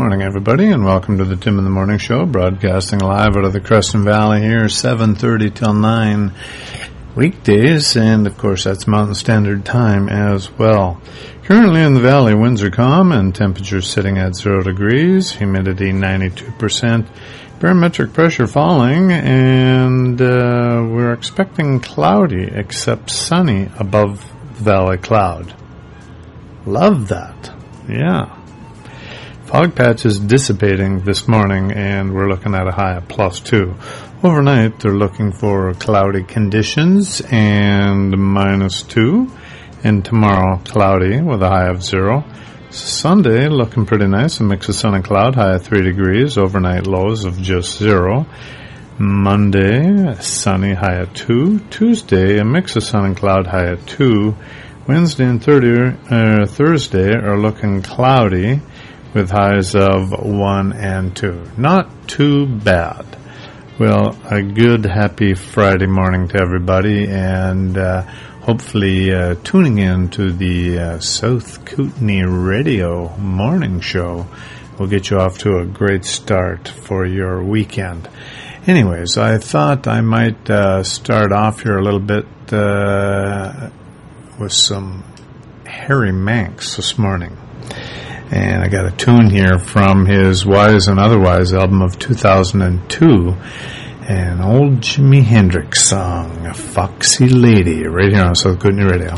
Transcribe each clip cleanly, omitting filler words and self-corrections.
morning, everybody, and welcome to the Tim in the Morning Show, broadcasting live out of the Crescent Valley here, 7:30 till 9 weekdays, and of course that's Mountain Standard Time as well. Currently in the valley, winds are calm and temperatures sitting at 0 degrees, humidity 92%, barometric pressure falling, and we're expecting cloudy except sunny above the valley cloud. Love that. Yeah. Fog patch is dissipating this morning, and we're looking at a high of +2. Overnight, they're looking for cloudy conditions and -2. And tomorrow, cloudy with a high of 0. Sunday, looking pretty nice, a mix of sun and cloud, high of 3 degrees. Overnight lows of just 0. Monday, sunny, high of 2. Tuesday, a mix of sun and cloud, high of 2. Wednesday and Thursday are looking cloudy with highs of 1 and 2. Not too bad. Well, a good, happy Friday morning to everybody, and hopefully tuning in to the South Kootenai Radio Morning Show will get you off to a great start for your weekend. Anyways, I thought I might start off here a little bit with some Harry Manx this morning. And I got a tune here from his Wise and Otherwise album of 2002, an old Jimi Hendrix song, Foxy Lady, right here on South Kootenai Radio.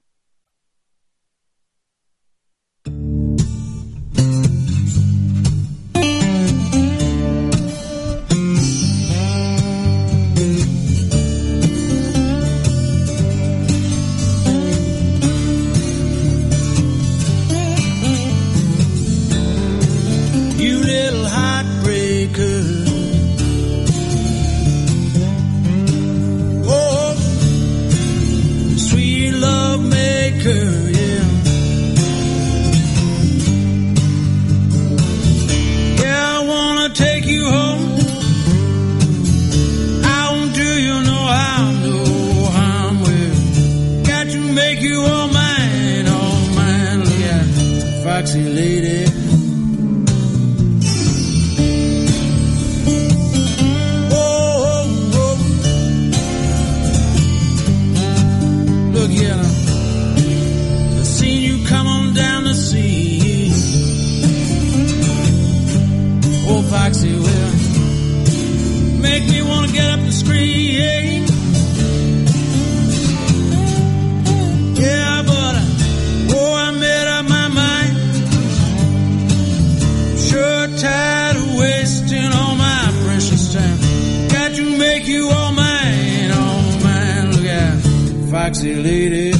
Foxy lady, oh, look here now. I seen you come on down the sea. Oh, Foxy, well, make me want to get up and scream. Yeah, but I made up my mind. Sure tired of wasting all my precious time. Got to make you all mine, look out, Foxy lady.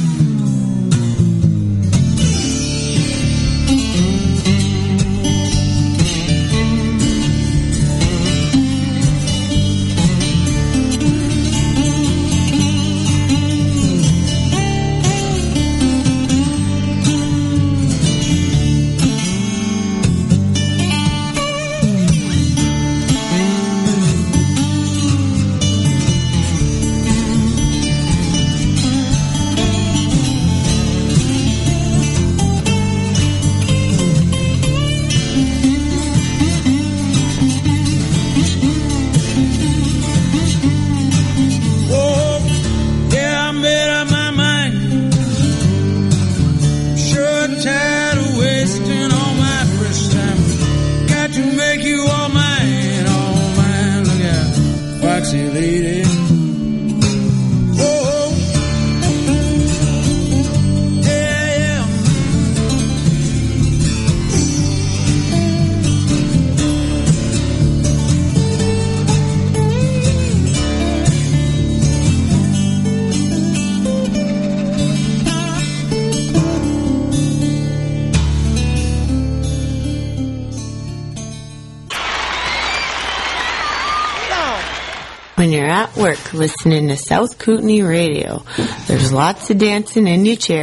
When you're at work listening to South Kootenai Radio, there's lots of dancing in your chair.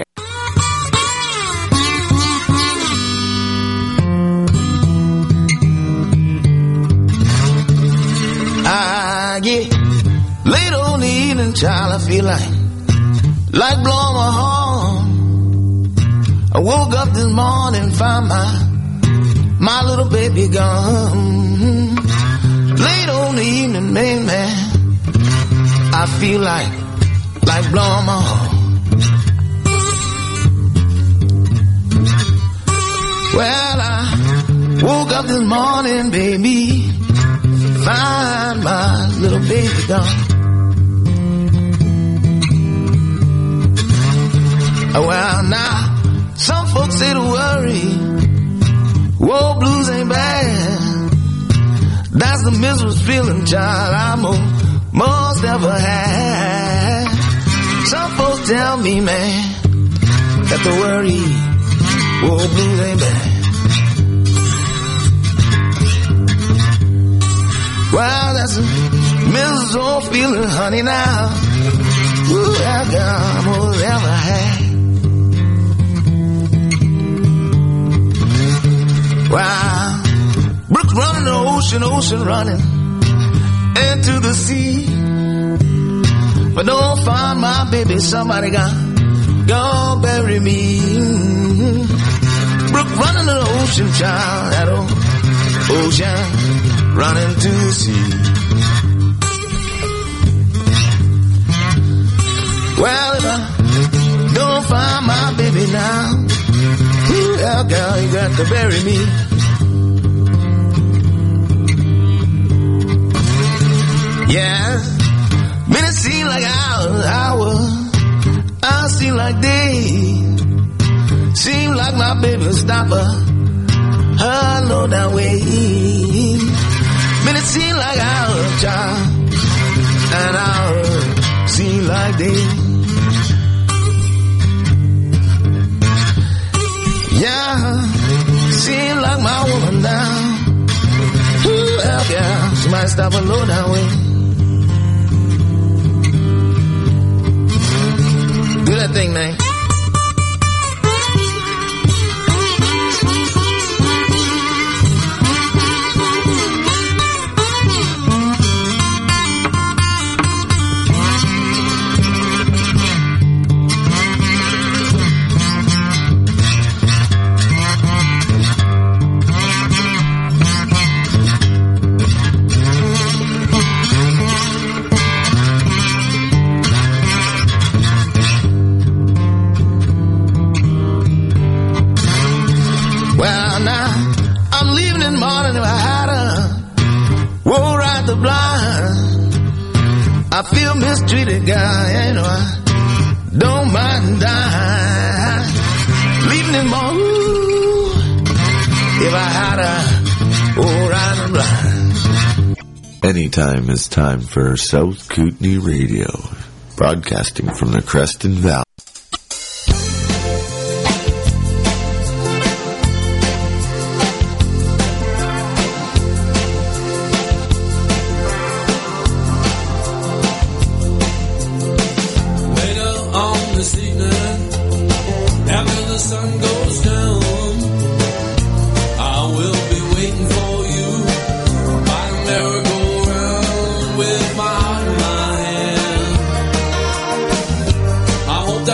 I get late on the evening, child, I feel like blowing my horn. I woke up this morning, found my my little baby gone. Late on the evening, man, I feel like blowing my horn. Well, I woke up this morning, baby, find my little baby gone. Well, now, some folks say to worry, whoa, blues ain't bad. That's the miserable feeling, child, I most ever had. Some folks tell me, man, that the worry, whoa, blues ain't bad. Well, that's a miserable feeling, honey, now. Ooh, that I most ever had. Wow, brooks running the ocean running into the sea. But don't find my baby, somebody gonna bury me. Brook running the ocean, child, that old ocean running to the sea. Well, if I don't find my baby now, yeah, girl, you got to bury me. Yeah, minutes seem like hours, seem like days. Seem like my baby stop her low down way. Minutes seem like hours, child, and hours seem like days. Yeah, seem like my woman down. Ooh, yeah, she might stop a low down way. Do that thing, man. I feel mistreated, guy, you know, I don't mind dying. Leaving in morning, if I had ride and blind. Anytime is time for South Kootenai Radio, broadcasting from the Creston Valley. I hope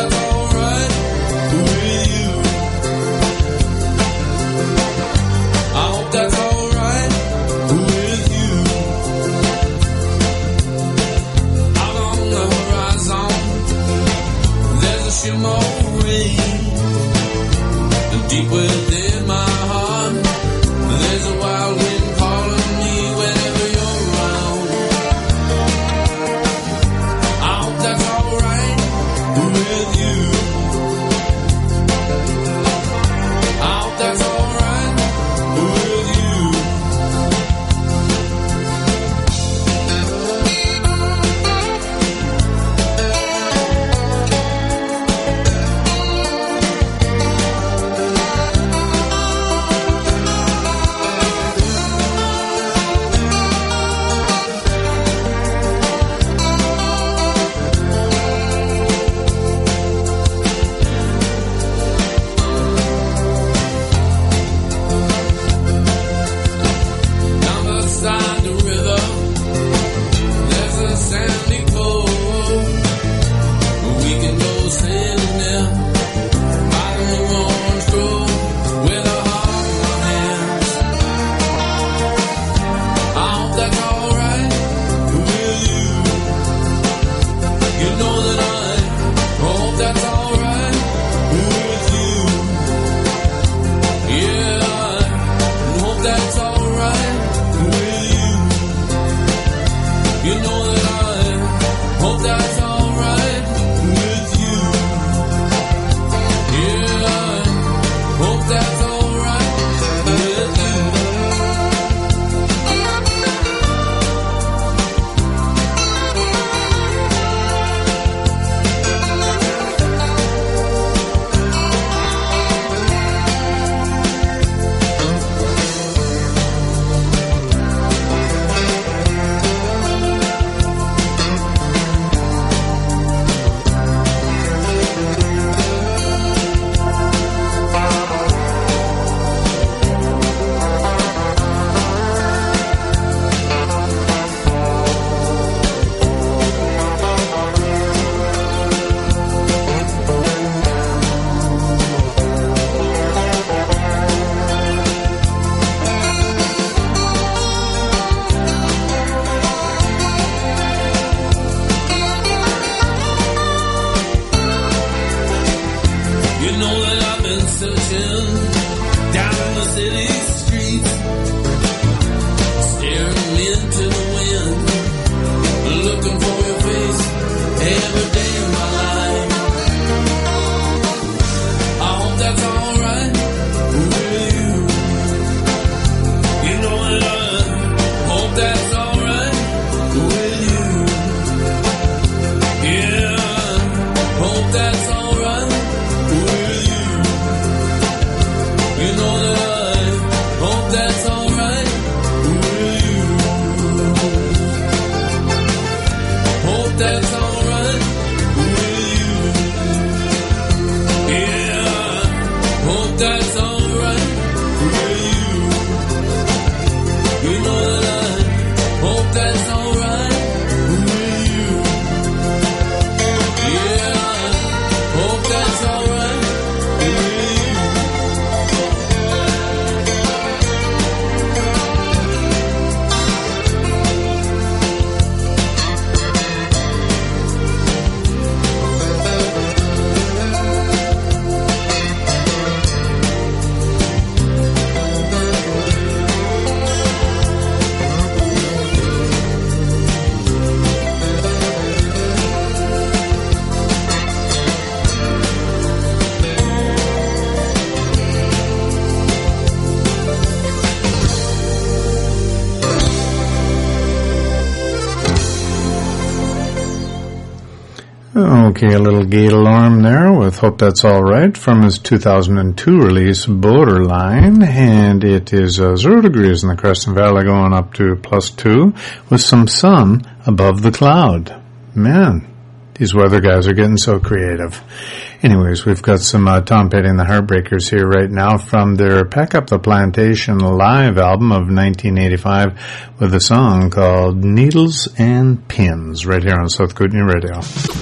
Okay, a little Gaylorm there with Hope That's Alright from his 2002 release Borderline, and it is 0 degrees in the Crescent Valley going up to +2 with some sun above the cloud. Man, these weather guys are getting so creative. Anyways, we've got some Tom Petty and the Heartbreakers here right now from their Pack Up the Plantation live album of 1985 with a song called Needles and Pins right here on South Kootenai Radio.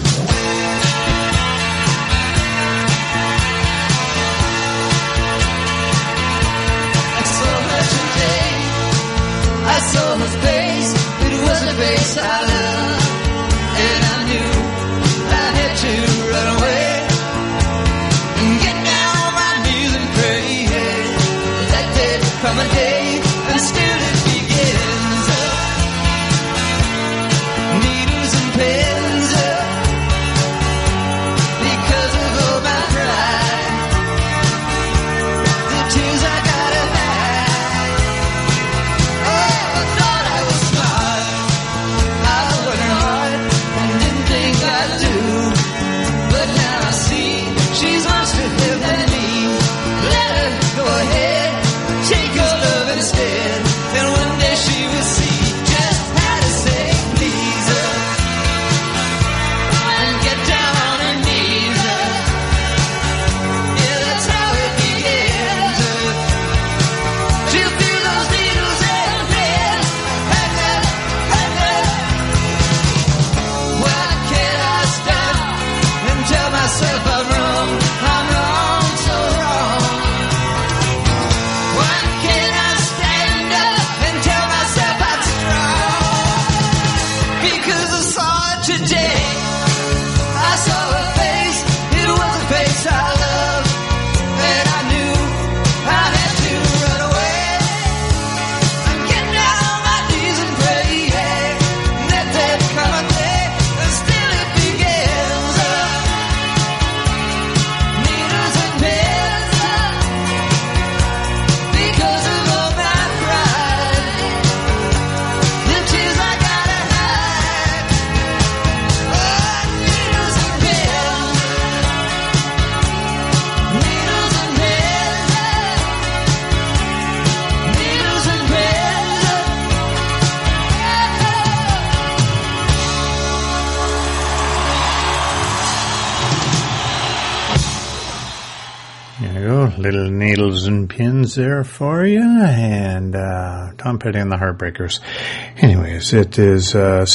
Little needles and pins there for you, and Tom Petty and the Heartbreakers. Anyways, it is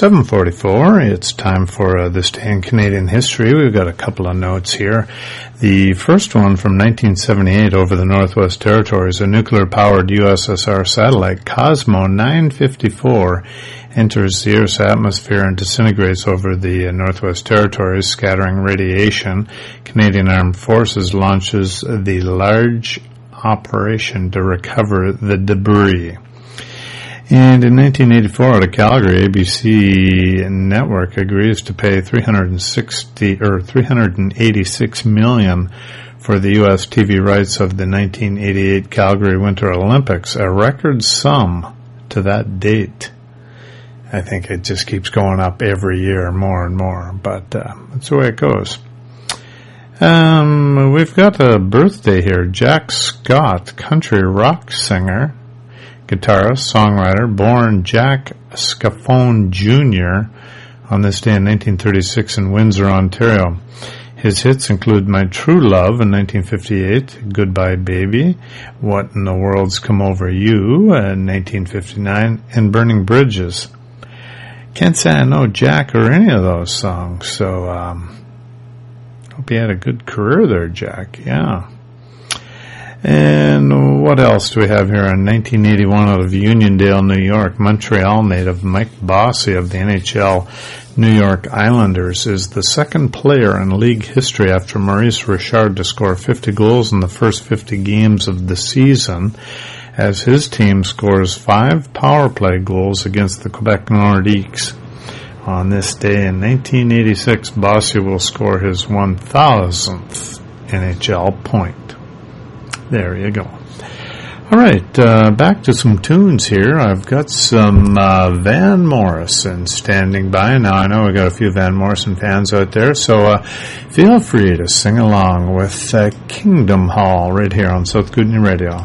7:44. It's time for This Day in Canadian History. We've got a couple of notes here. The first one from 1978 over the Northwest Territories, a nuclear-powered USSR satellite, Cosmo 954, enters the Earth's atmosphere and disintegrates over the Northwest Territories, scattering radiation. Canadian Armed Forces launches the large operation to recover the debris. And in 1984, out of Calgary, ABC Network agrees to pay $386 million for the U.S. TV rights of the 1988 Calgary Winter Olympics, a record sum to that date. I think it just keeps going up every year more and more, but that's the way it goes. We've got a birthday here. Jack Scott, country rock singer, guitarist, songwriter, born Jack Scaffone Jr. on this day in 1936 in Windsor, Ontario. His hits include My True Love in 1958, Goodbye Baby, What in the World's Come Over You in 1959, and Burning Bridges. Can't say I know Jack or any of those songs, so hope you had a good career there, Jack. Yeah. And what else do we have here? In 1981, out of Uniondale, New York, Montreal native Mike Bossy of the NHL New York Islanders is the second player in league history after Maurice Richard to score 50 goals in the first 50 games of the season, as his team scores 5 power play goals against the Quebec Nordiques. On this day in 1986, Bossy will score his 1,000th NHL point. There you go. All right, back to some tunes here. I've got some Van Morrison standing by. Now, I know we got a few Van Morrison fans out there, so feel free to sing along with Kingdom Hall right here on South Kootenai Radio.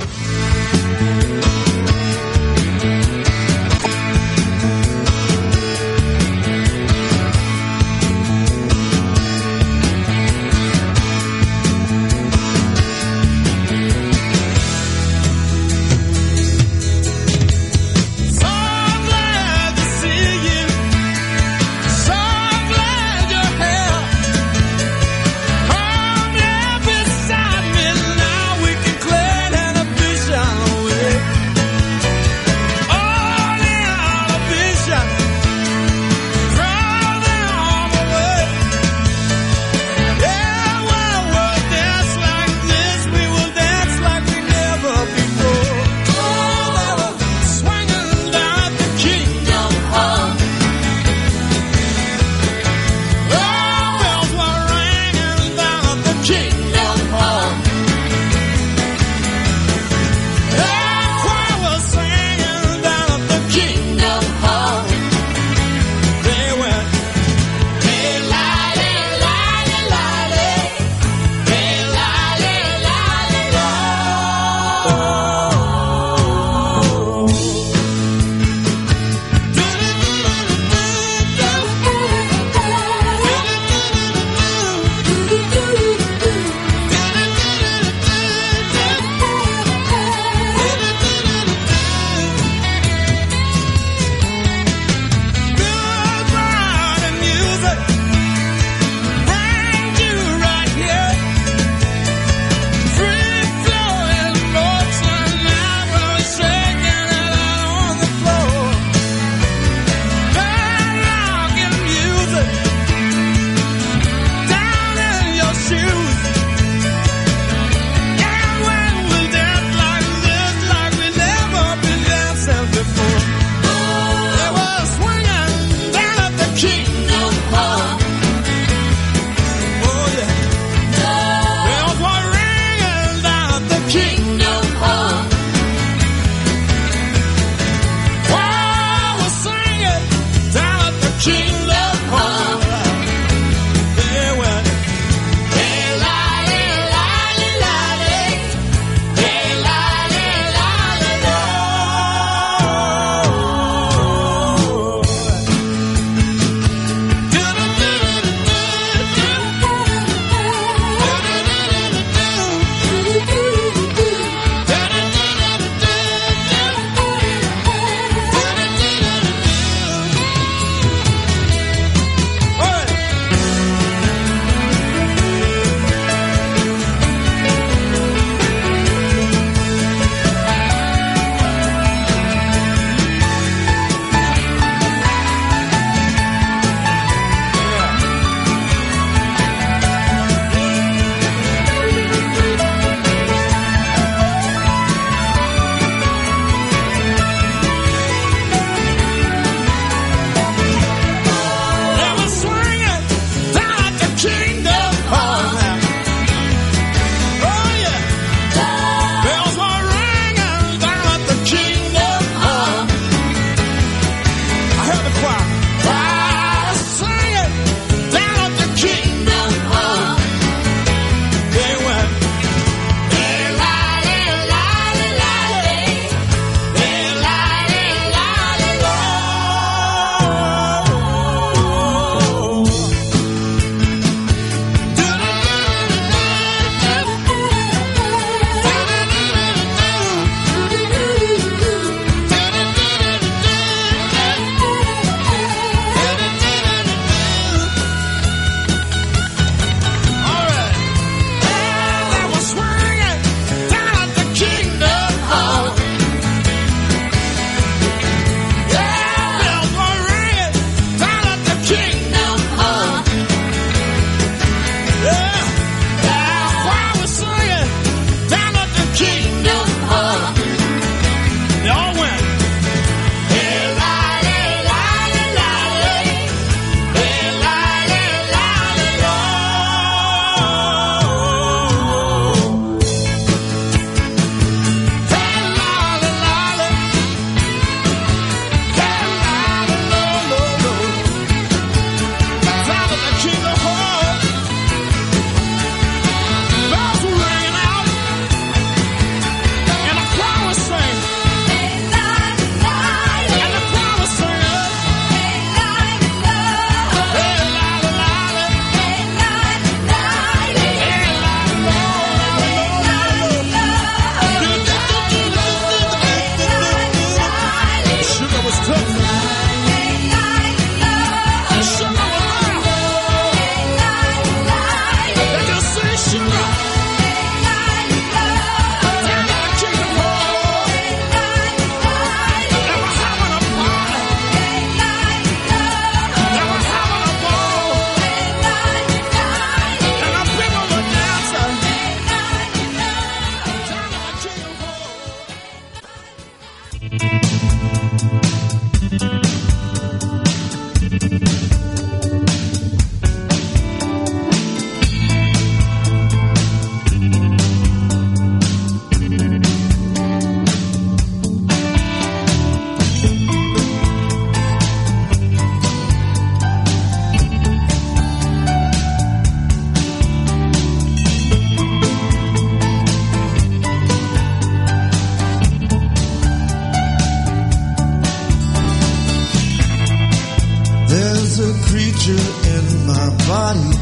There's a creature in my body.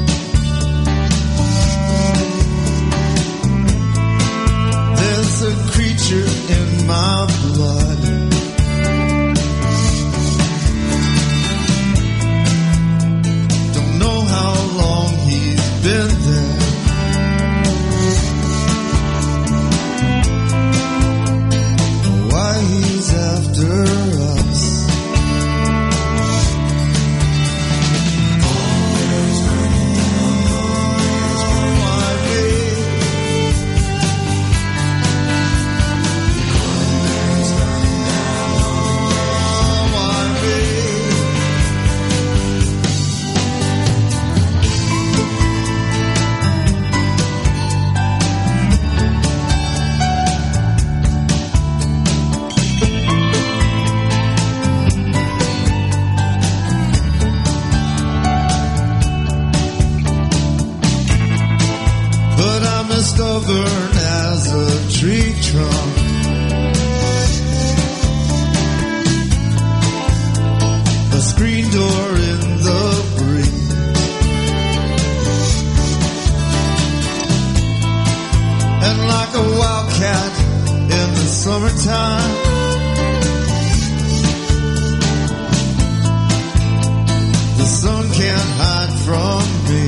There's a creature in my blood. Don't know how long he's been there. Why he's after us. Stubborn as a tree trunk. A screen door in the breeze. And like a wildcat in the summertime, the sun can't hide from me.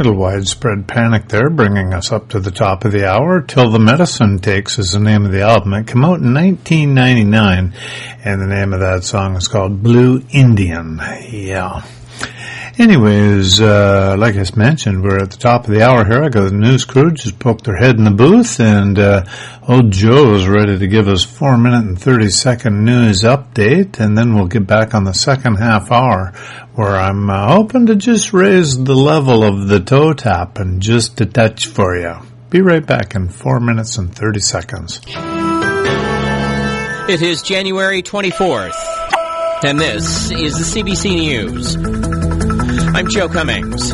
Little widespread panic there, bringing us up to the top of the hour. Till the Medicine Takes is the name of the album. It came out in 1999, and the name of that song is called Blue Indian. Yeah. Anyways, like I mentioned, we're at the top of the hour here. I got the news crew just poked their head in the booth, and old Joe is ready to give us 4-minute and 30-second news update, and then we'll get back on the second half hour, where I'm hoping to just raise the level of the toe tap and just a touch for you. Be right back in 4 minutes and 30 seconds. It is January 24th, and this is the CBC News. I'm Joe Cummings.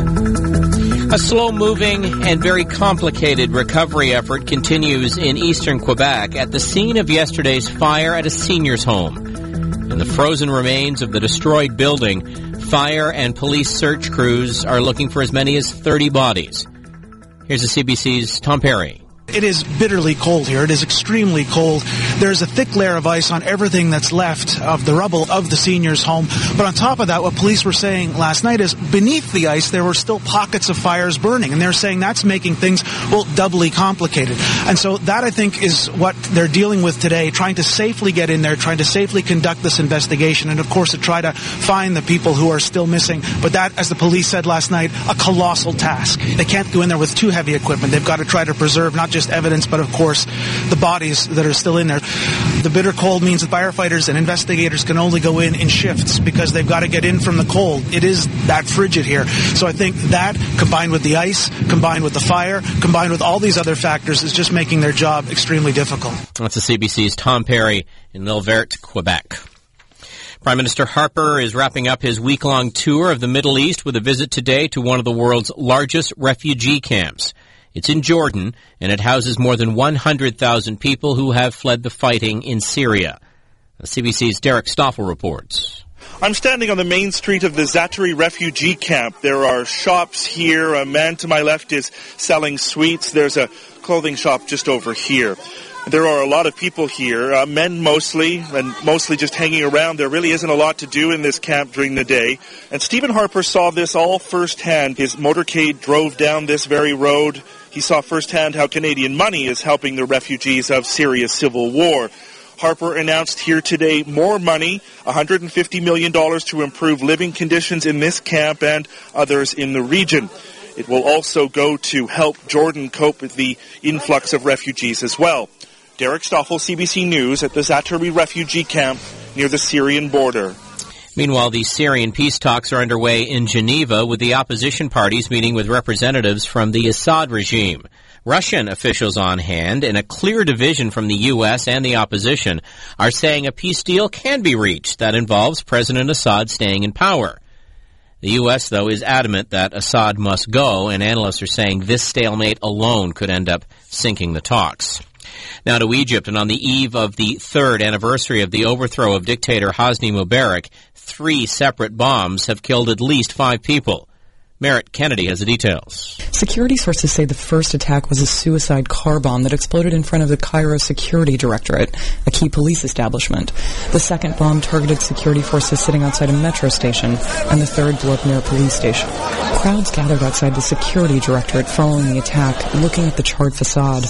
A slow-moving and very complicated recovery effort continues in eastern Quebec at the scene of yesterday's fire at a seniors' home. In the frozen remains of the destroyed building, fire and police search crews are looking for as many as 30 bodies. Here's the CBC's Tom Perry. It is bitterly cold here. It is extremely cold. There's a thick layer of ice on everything that's left of the rubble of the seniors' home. But on top of that, what police were saying last night is beneath the ice, there were still pockets of fires burning. And they're saying that's making things, well, doubly complicated. And so that, I think, is what they're dealing with today, trying to safely get in there, trying to safely conduct this investigation, and, of course, to try to find the people who are still missing. But that, as the police said last night, a colossal task. They can't go in there with too heavy equipment. They've got to try to preserve not just evidence, but of course the bodies that are still in there. The bitter cold means that firefighters and investigators can only go in shifts because they've got to get in from the cold. It is that frigid here. So I think that, combined with the ice, combined with the fire, combined with all these other factors, is just making their job extremely difficult. That's the CBC's Tom Perry in L'Île Verte, Quebec. Prime Minister Harper is wrapping up his week-long tour of the Middle East with a visit today to one of the world's largest refugee camps. It's in Jordan, and it houses more than 100,000 people who have fled the fighting in Syria. The CBC's Derek Stoffel reports. I'm standing on the main street of the Zaatari refugee camp. There are shops here. A man to my left is selling sweets. There's a clothing shop just over here. There are a lot of people here, men mostly, and mostly just hanging around. There really isn't a lot to do in this camp during the day. And Stephen Harper saw this all firsthand. His motorcade drove down this very road. He saw firsthand how Canadian money is helping the refugees of Syria's civil war. Harper announced here today more money, $150 million to improve living conditions in this camp and others in the region. It will also go to help Jordan cope with the influx of refugees as well. Derek Stoffel, CBC News, at the Zaatari refugee camp near the Syrian border. Meanwhile, the Syrian peace talks are underway in Geneva, with the opposition parties meeting with representatives from the Assad regime. Russian officials on hand, in a clear division from the U.S. and the opposition, are saying a peace deal can be reached that involves President Assad staying in power. The U.S., though, is adamant that Assad must go, and analysts are saying this stalemate alone could end up sinking the talks. Now to Egypt, and on the eve of the third anniversary of the overthrow of dictator Hosni Mubarak, 3 separate bombs have killed at least 5 people. Merritt Kennedy has the details. Security sources say the first attack was a suicide car bomb that exploded in front of the Cairo Security Directorate, a key police establishment. The second bomb targeted security forces sitting outside a metro station, and the third blew up near a police station. Crowds gathered outside the Security Directorate following the attack, looking at the charred facade.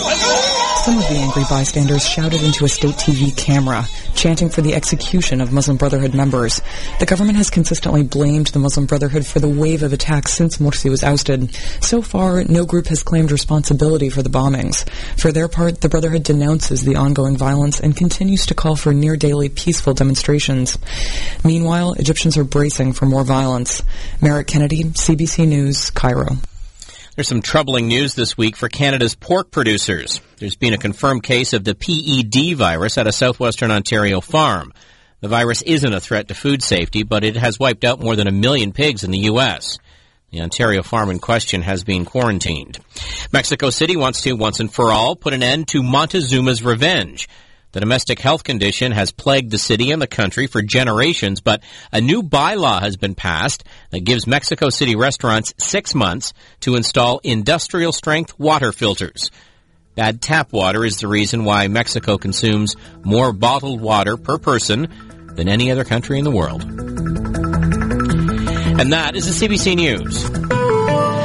Some of the angry bystanders shouted into a state TV camera, chanting for the execution of Muslim Brotherhood members. The government has consistently blamed the Muslim Brotherhood for the wave of attacks since Morsi was ousted. So far, no group has claimed responsibility for the bombings. For their part, the Brotherhood denounces the ongoing violence and continues to call for near-daily peaceful demonstrations. Meanwhile, Egyptians are bracing for more violence. Merritt Kennedy, CBC News, Cairo. There's some troubling news this week for Canada's pork producers. There's been a confirmed case of the PED virus at a southwestern Ontario farm. The virus isn't a threat to food safety, but it has wiped out more than 1 million pigs in the U.S. The Ontario farm in question has been quarantined. Mexico City wants to, once and for all, put an end to Montezuma's revenge. The domestic health condition has plagued the city and the country for generations, but a new bylaw has been passed that gives Mexico City restaurants 6 months to install industrial-strength water filters. Bad tap water is the reason why Mexico consumes more bottled water per person than any other country in the world. And that is the CBC News.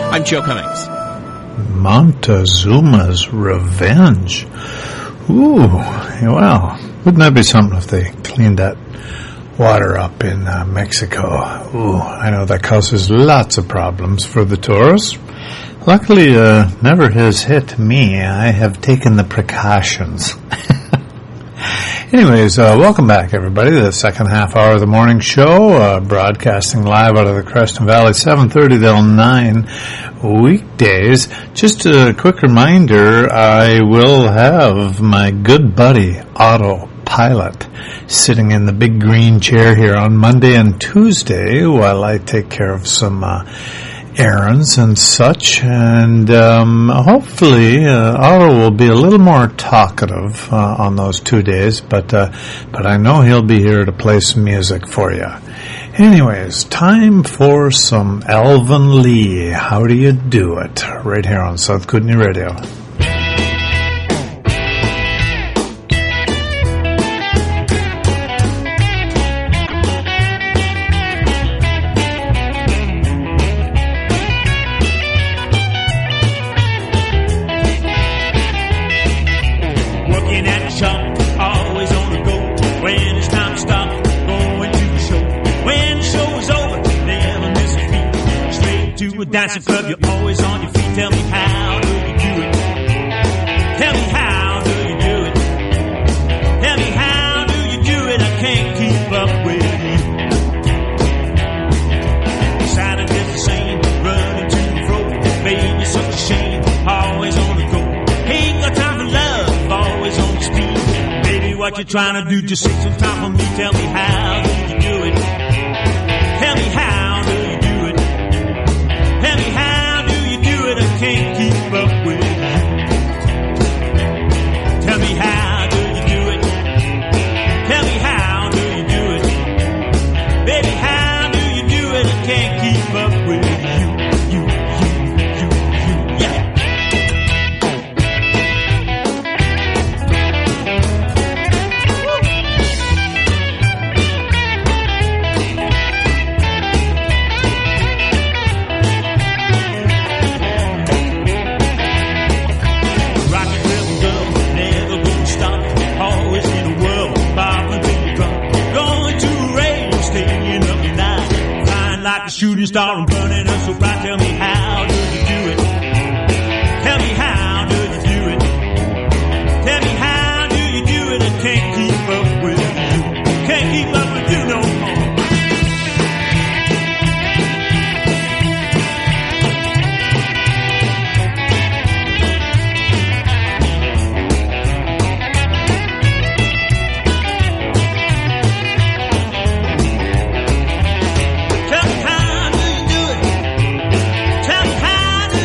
I'm Joe Cummings. Montezuma's Revenge. Ooh, well, wouldn't that be something if they cleaned that water up in Mexico? Ooh, I know that causes lots of problems for the tourists. Luckily, never has hit me. I have taken the precautions. Anyways, welcome back, everybody, to the second half hour of the morning show, broadcasting live out of the Creston Valley, 7:30 till 9 weekdays. Just a quick reminder, I will have my good buddy, Autopilot, sitting in the big green chair here on Monday and Tuesday while I take care of some errands and such, and hopefully Otto will be a little more talkative on those 2 days, but I know he'll be here to play some music for you. Anyways, time for some Alvin Lee. How do you do it? Right here on South Kootenai Radio. Dancing club, you're always on your feet. Tell me how do you do it? Tell me how do you do it? Tell me how do you do it? I can't keep up with you. Saturday's the same, running to and fro. Baby, you're such a shame, always on the go. Ain't got time for love, always on the speed. Baby, what you trying to do? Just take some time for me. Tell me how do you do it? Tell me how do you do it? Tell me how do you do it? I can't keep up with you. Tell me how do you do it? Tell me how do you do it? Baby, how do you do it? I can't keep up with you. Yeah. Shooting star and burning us so bright. Tell me how do you do it? Tell me how do you do it? Tell me how do you do it? I can't keep up with you. Can't keep up with you no more. Tell me how do you do it? Tell me how do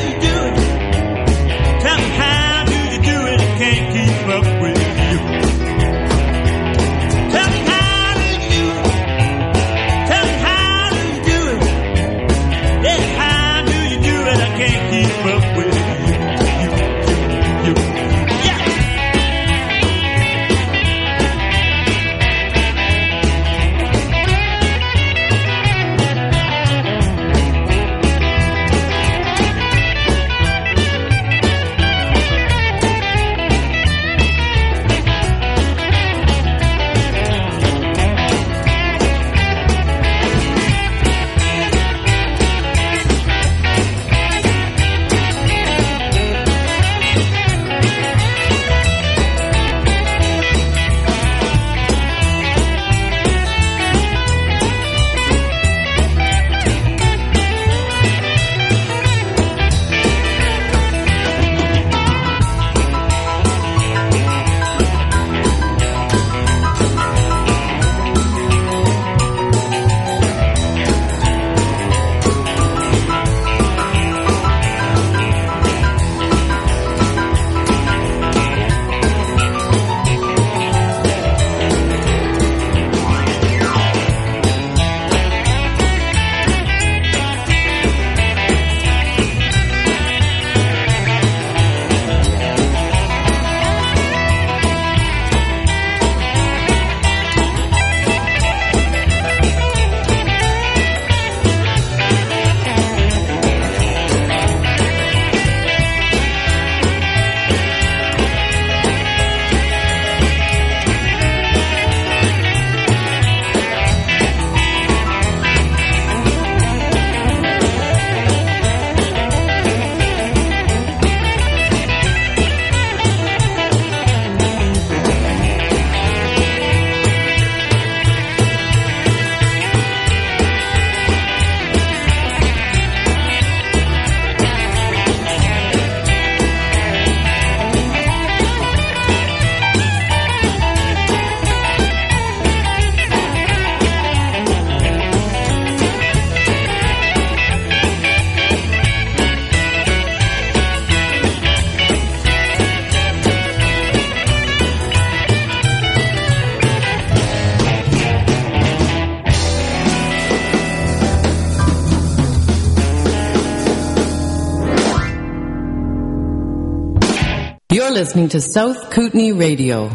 You're listening to South Kootenai Radio.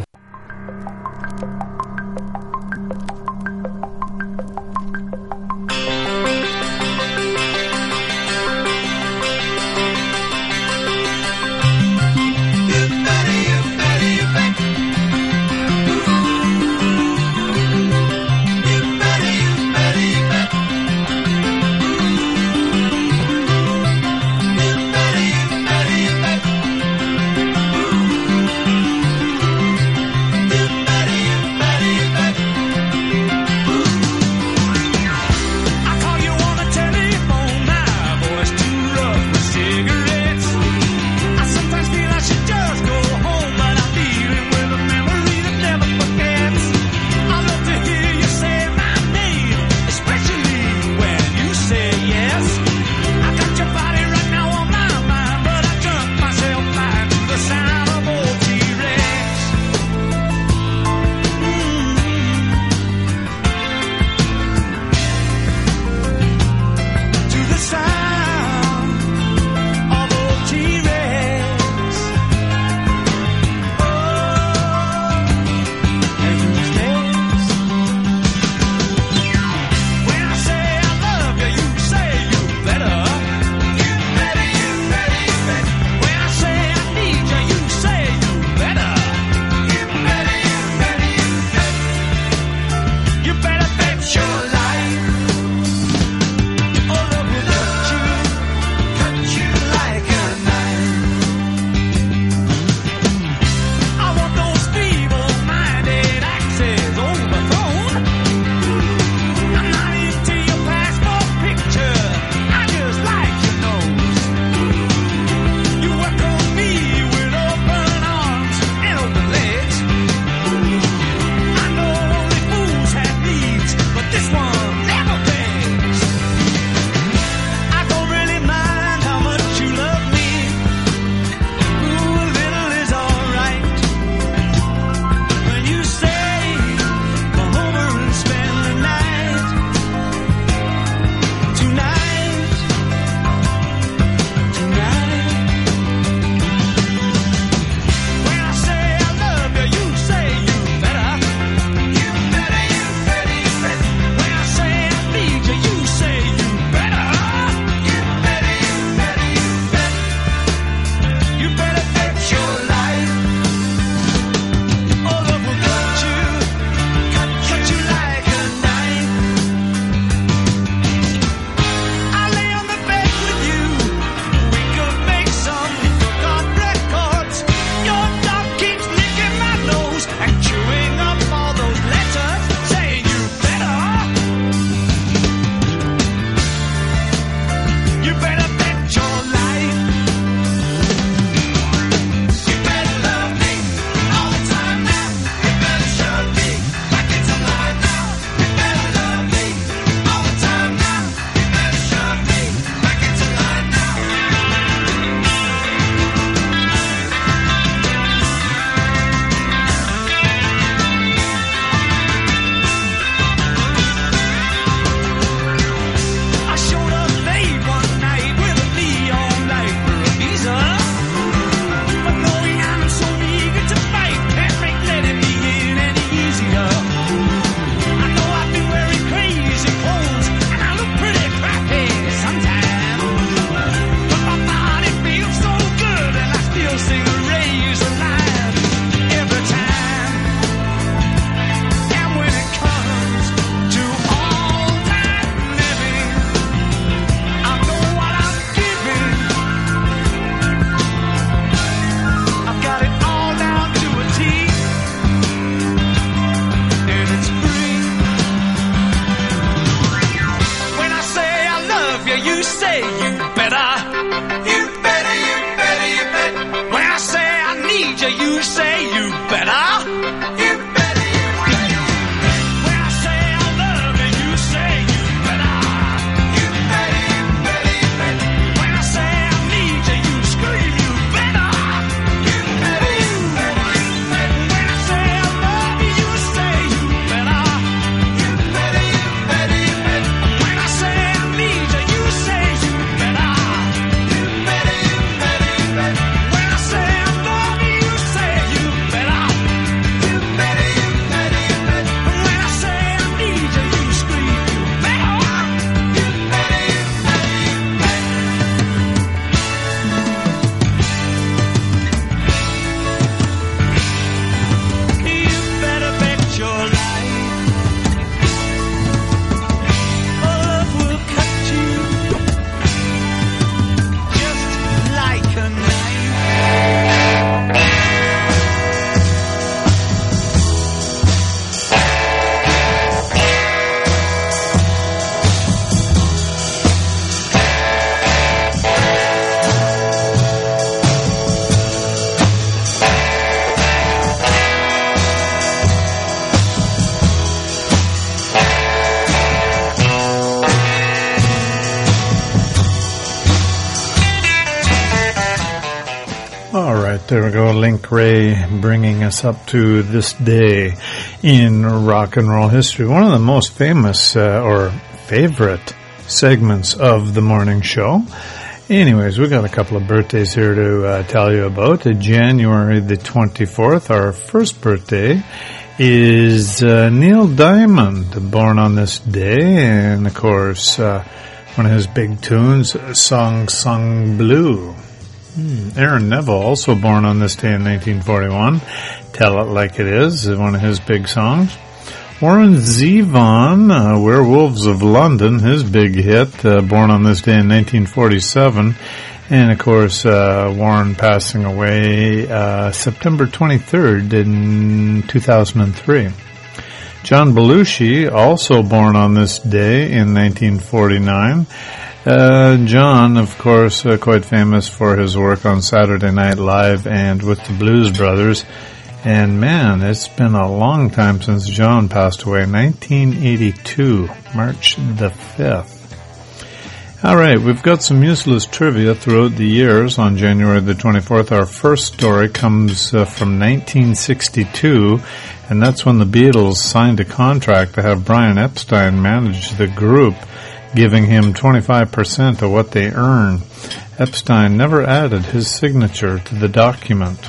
There we go, Link Ray bringing us up to this day in rock and roll history. One of the most famous or favorite segments of the morning show. Anyways, we got a couple of birthdays here to tell you about. January the 24th, our first birthday, is Neil Diamond, born on this day. And, of course, one of his big tunes, Song Sung Blue. Aaron Neville, also born on this day in 1941. Tell It Like It Is, one of his big songs. Warren Zevon, Werewolves of London, his big hit, born on this day in 1947. And, of course, Warren passing away September 23rd in 2003. John Belushi, also born on this day in 1949. John, of course, quite famous for his work on Saturday Night Live and with the Blues Brothers. And man, it's been a long time since John passed away. 1982, March the 5th. All right, we've got some useless trivia throughout the years. On January the 24th, our first story comes from 1962, and that's when the Beatles signed a contract to have Brian Epstein manage the group, giving him 25% of what they earn. Epstein never added his signature to the document.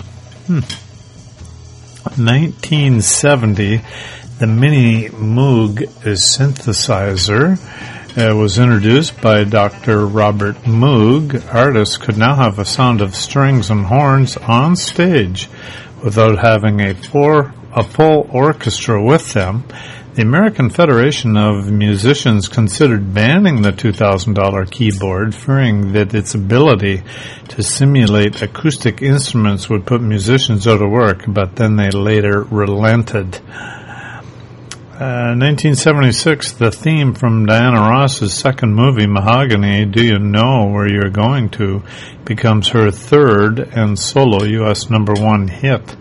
1970, the Mini Moog synthesizer was introduced by Dr. Robert Moog. Artists could now have a sound of strings and horns on stage without having a full orchestra with them. The American Federation of Musicians considered banning the $2,000 keyboard, fearing that its ability to simulate acoustic instruments would put musicians out of work, but then they later relented. 1976, the theme from Diana Ross's second movie, Mahogany, Do You Know Where You're Going To, becomes her third and solo U.S. #1 hit.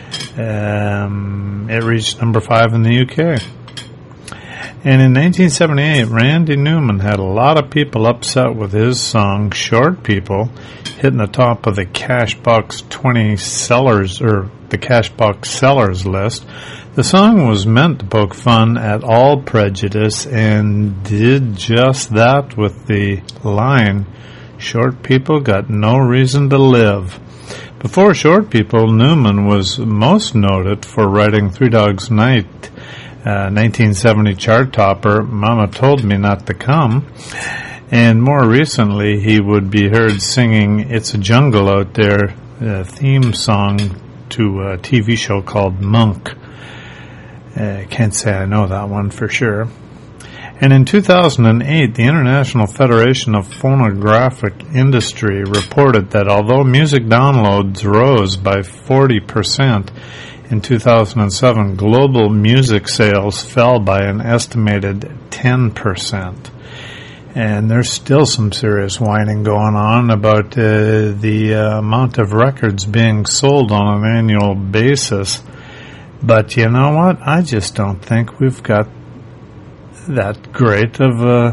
It reached number 5 in the UK. And in 1978, Randy Newman had a lot of people upset with his song, Short People, hitting the top of the Cashbox 20 sellers, or the Cashbox sellers list. The song was meant to poke fun at all prejudice and did just that with the line, Short People got no reason to live. Before Short People, Newman was most noted for writing Three Dogs Night, 1970 chart topper, Mama Told Me Not to Come. And more recently, he would be heard singing It's a Jungle Out There, a theme song to a TV show called Monk. Can't say I know that one for sure. And in 2008, the International Federation of Phonographic Industry reported that although music downloads rose by 40%, in 2007, global music sales fell by an estimated 10%. And there's still some serious whining going on about the amount of records being sold on an annual basis. But you know what? I just don't think we've got that great of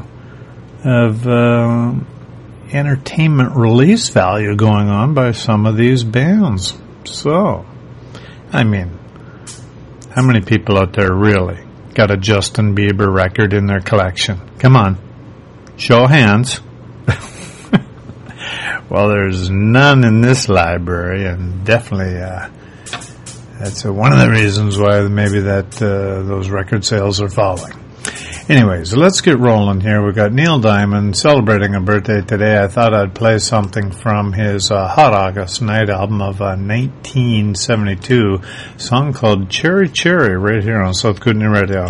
entertainment release value going on by some of these bands. So, I mean, how many people out there really got a Justin Bieber record in their collection? Come on. Show of hands. Well, there's none in this library, and definitely that's one of the reasons why maybe that those record sales are falling. Anyways, let's get rolling here. We've got Neil Diamond celebrating a birthday today. I thought I'd play something from his Hot August Night album of 1972, a song called Cherry Cherry, right here on South Kootenai Radio.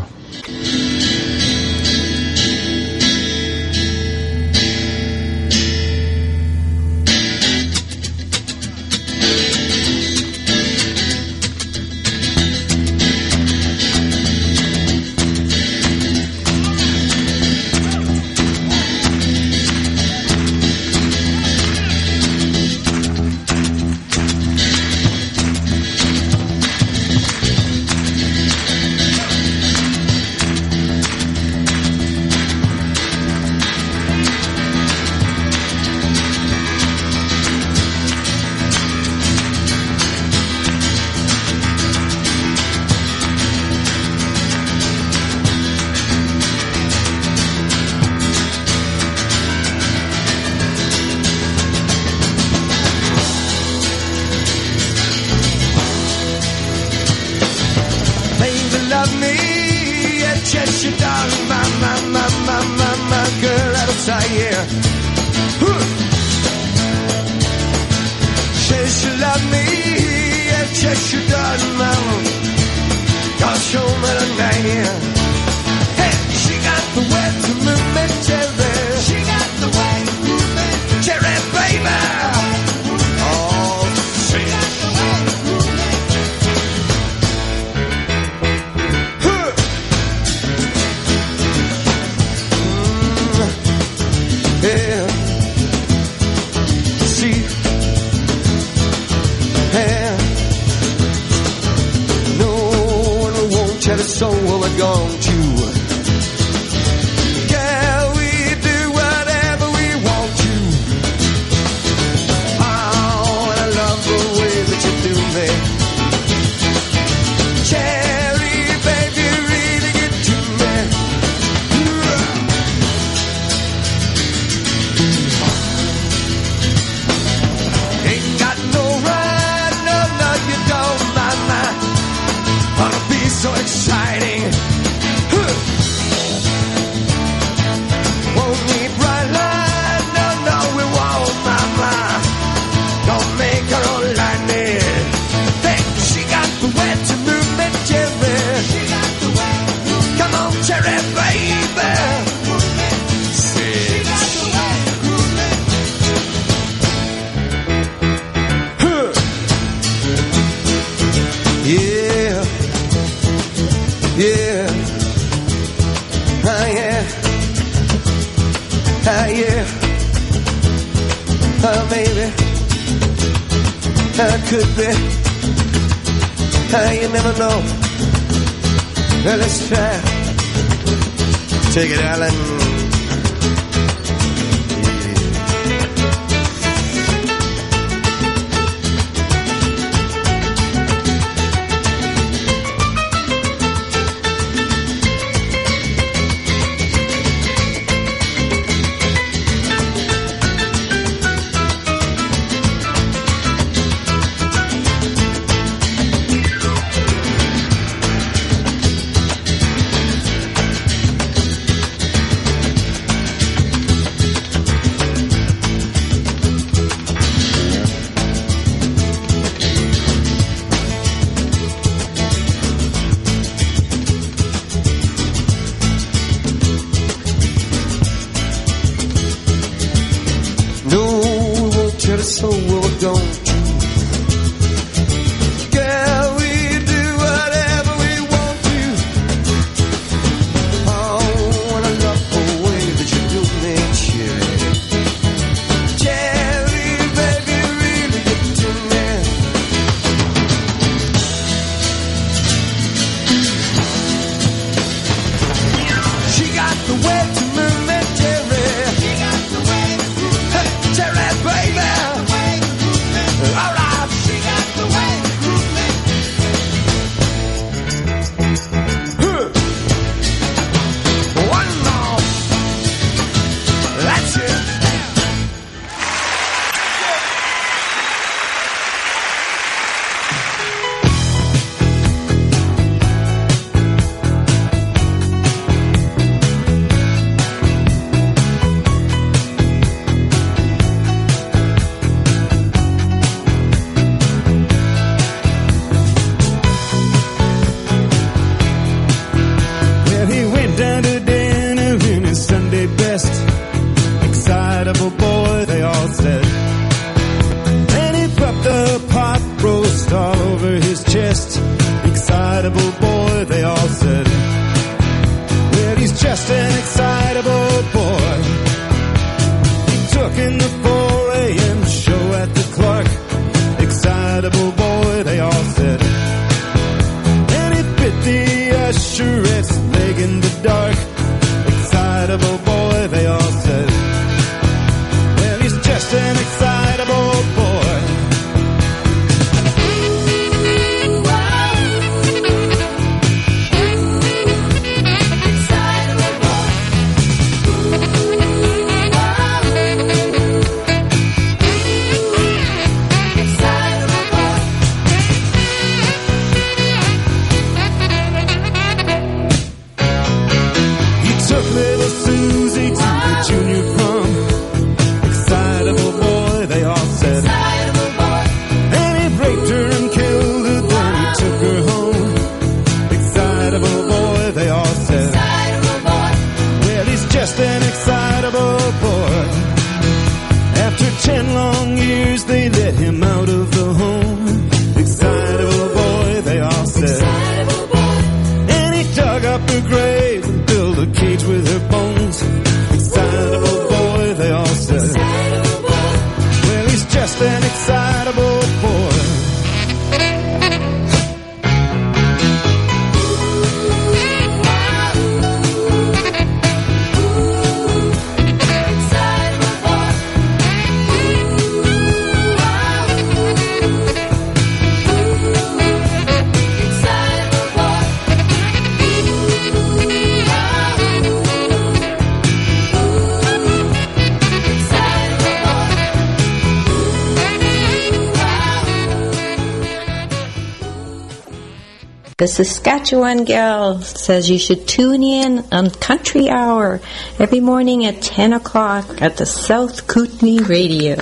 Says she love me, yeah, says she does, mama. God show me tonight, yeah. Hey, she got the way to move me, cherry. She got the way to move me, cherry, baby. Oh, she got the way to move me. Yeah. See, yeah. No one won't tell us so what we're going to. Yeah, we do whatever we want to. Oh, and I love the way that you do me. Cherry, baby, you really get to me. Ain't got no right, no, no, you don't, mama. Ought to be so exciting. Won't need bright light, no, no, we won't, mama. Don't make her own lightning. Hey, she got the way to move me, cherry. She got the way. Come on, cherry, baby. She got the way to move me. Yeah, yeah, yeah, yeah, baby, could be, you never know. Well, let's try. Take it, Alan. So we're going to. Girl, we do whatever we want to. Oh, and I love the way that you do me, cherry. Cherry, baby, really get to me. She got the way to move me, cherry. She got the way to move me, cherry, baby. All right, she got the way to groove me. One more. That's it. Excitable boy, they all said. And he popped the pot roast all over his chest. Excitable boy, they all said. Well, he's just an excitable boy. He took in the 4 a.m. show at the Clark. Excitable boy, they all said. And he bit the usherette's leg in the dark. Excitable boy, they all said. Well, he's just an excitable boy. He took little Sue The Saskatchewan gal says you should tune in on Country Hour every morning at 10 o'clock at the South Kootenai Radio.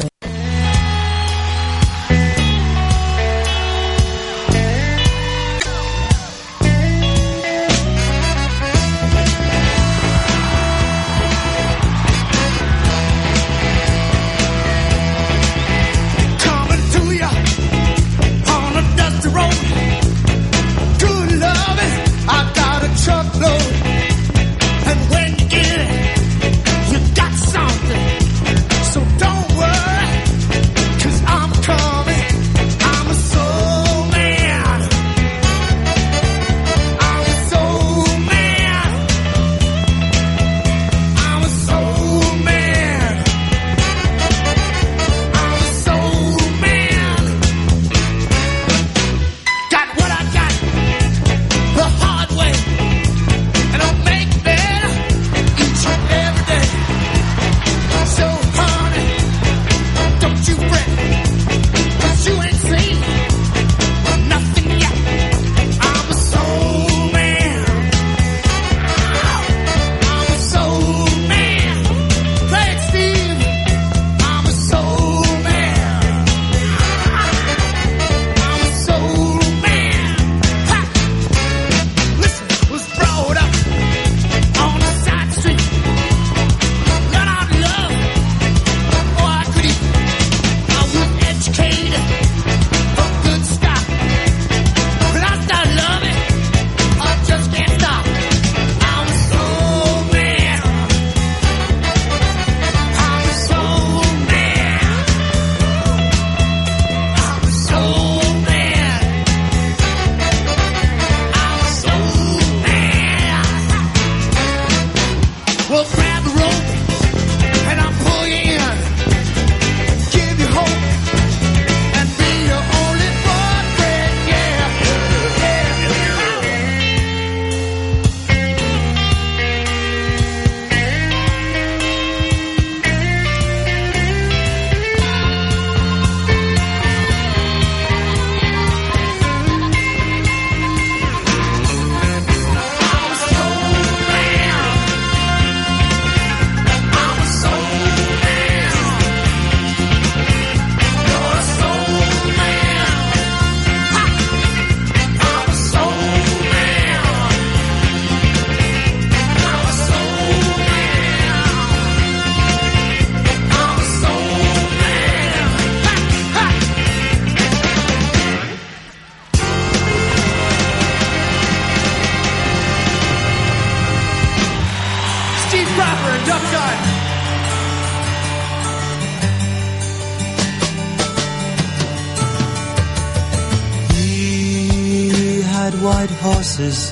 white horses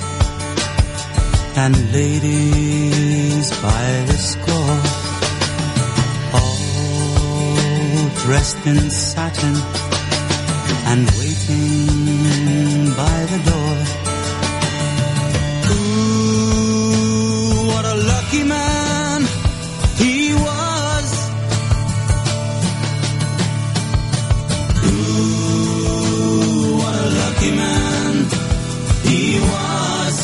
and ladies by the score, all dressed in satin and waiting by the door. Ooh, what a lucky man he was. Ooh, what a lucky man he was.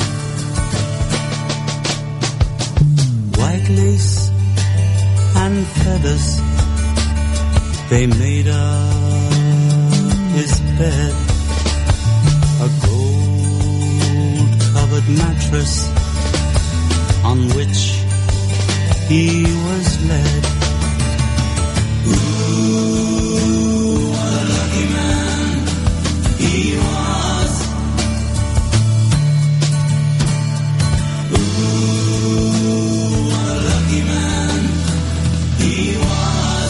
White lace and feathers, they made up his bed. A gold-covered mattress on which he was led. Ooh, what a lucky man he was. Ooh, what a lucky man he was.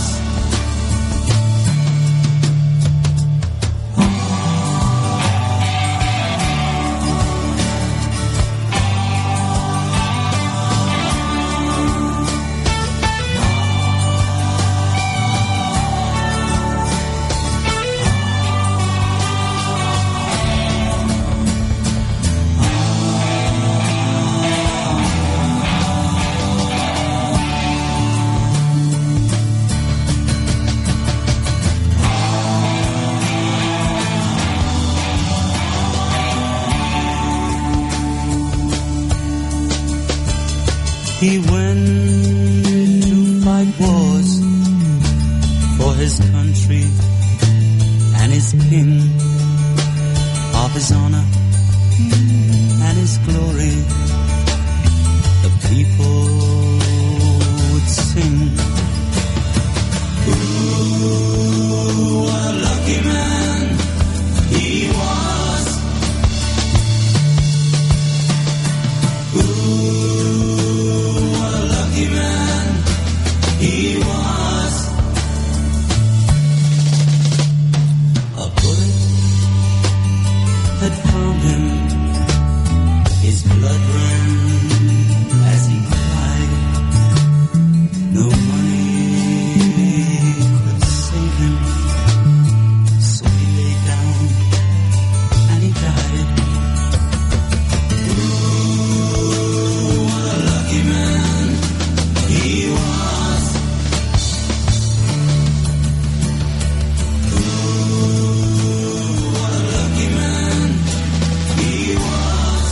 He went to fight wars for his country and his king, of his honor and his glory. The people would sing. Ooh, what a lucky man he was. Ooh, what a lucky man he was. A bullet had found him. His blood ran as he cried. No money could save him, so he lay down and he died. Ooh, what a lucky man he was. Ooh, what a lucky man he was.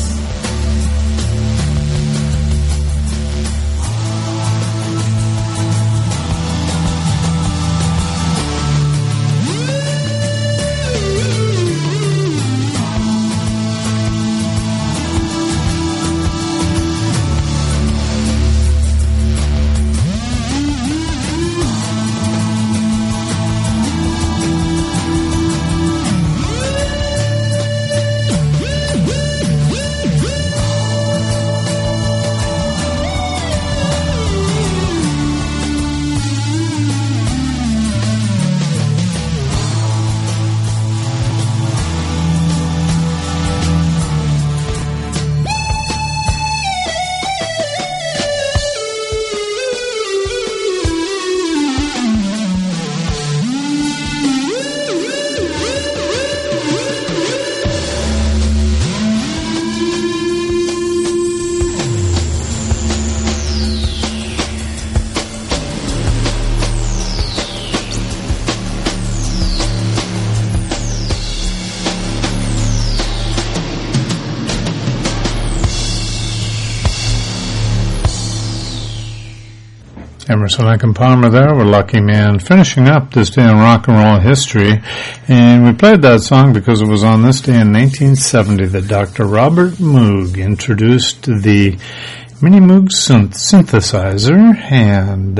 Emerson, Lake and Palmer there with Lucky Man, finishing up this day in rock and roll history. And we played that song because it was on this day in 1970 that Dr. Robert Moog introduced the Mini Moog synthesizer. And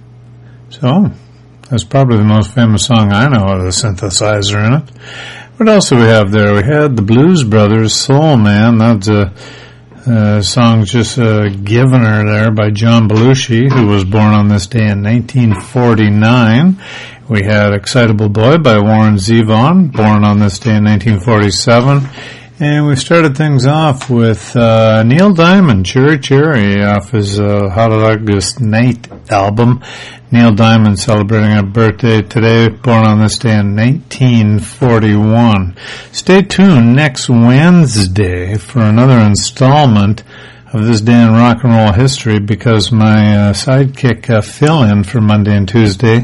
so that's probably the most famous song I know with a synthesizer in it. What else do we have there? We had the Blues Brothers, Soul Man. That's a song just given her there by John Belushi, who was born on this day in 1949. We had Excitable Boy by Warren Zevon, born on this day in 1947. And we started things off with Neil Diamond, Cherry Cherry, off his Hot August Night album. Neil Diamond celebrating a birthday today, born on this day in 1941. Stay tuned next Wednesday for another installment of this day in rock and roll history, because my sidekick fill-in for Monday and Tuesday,